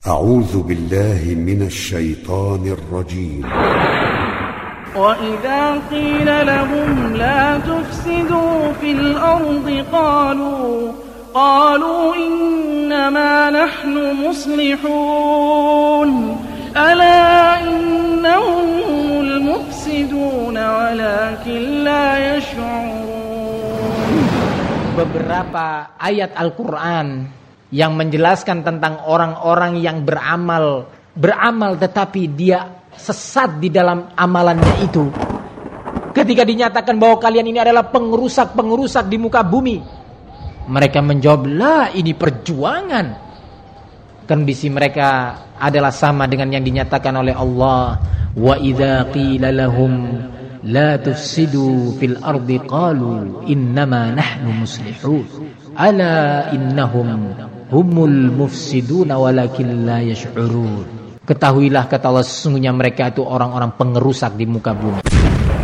أعوذ بالله من الشيطان الرجيم. وإذا قيل لهم لا تفسدوا في الأرض قالوا إنما نحن مصلحون ألا إنهم هم المفسدون ولكن لا يشعرون. Beberapa ayat Al-Quran yang menjelaskan tentang orang-orang yang beramal tetapi dia sesat di dalam amalannya itu. Ketika dinyatakan bahwa kalian ini adalah pengrusak di muka bumi, mereka menjawab, lah ini perjuangan. Kondisi mereka adalah sama dengan yang dinyatakan oleh Allah. Wa idza qila lahum la tufsidu fil ardi qalu innama nahnu muslihun ala innahum humul mufsiduna walakin la yash'urun. Ketahuilah, kata Allah, sesungguhnya mereka itu orang-orang pengerusak di muka bumi.